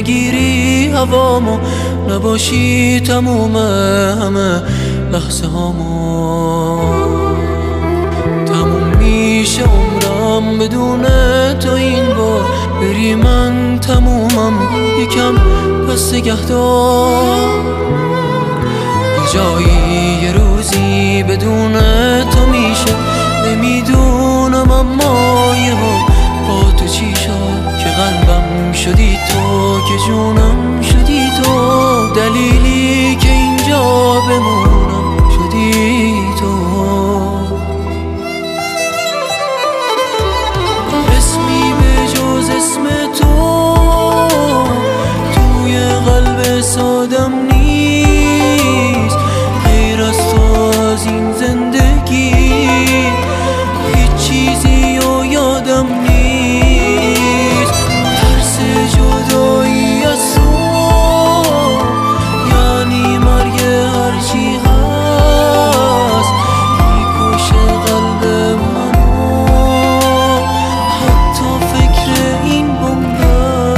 نگیری هوامو، نباشی تموم همه لحظه هامو. تموم میشه عمرم بدون تو این بار، بری من تمومم یکم پس نگهدار. یه جایی یه روزی بدون تو میشه نمیدونم، اما یه با تو چی شد که قلبم شدی تو، که جونم شدی تو، دلیلی که اینجا بمونم شدی تو. اسمی به جز اسم تو توی قلب سادم نیست، غیر از تو از این زندگی هیچ چیزی رو یادم نیست. ترس جدایی از تو یعنی مرگ هرچی هست، میکشه قلب منو حتی فکر این بمبه.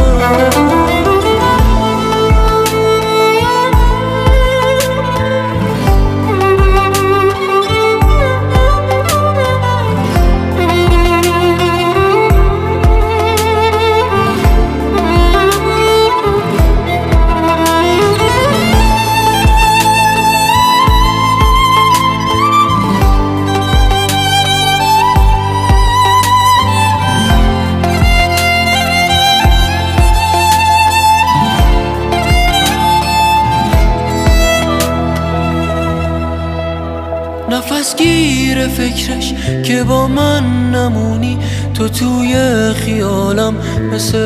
نفس گیر فکرش که با من نمونی، تو توی خیالم مثل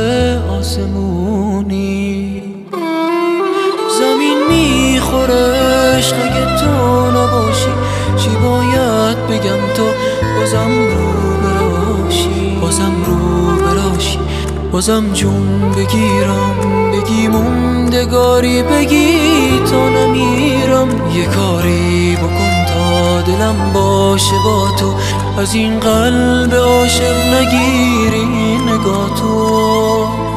آسمونی. زمین میخورش اگه تو نباشی، چی باید بگم تو بازم رو براشی، بازم رو براشی، بازم جون بگیرم، بگی موندگاری، بگی تا نمیرم. یه کاری بکن تا دلم باشه با تو، از این قلب عاشق نگیری نگاه تو.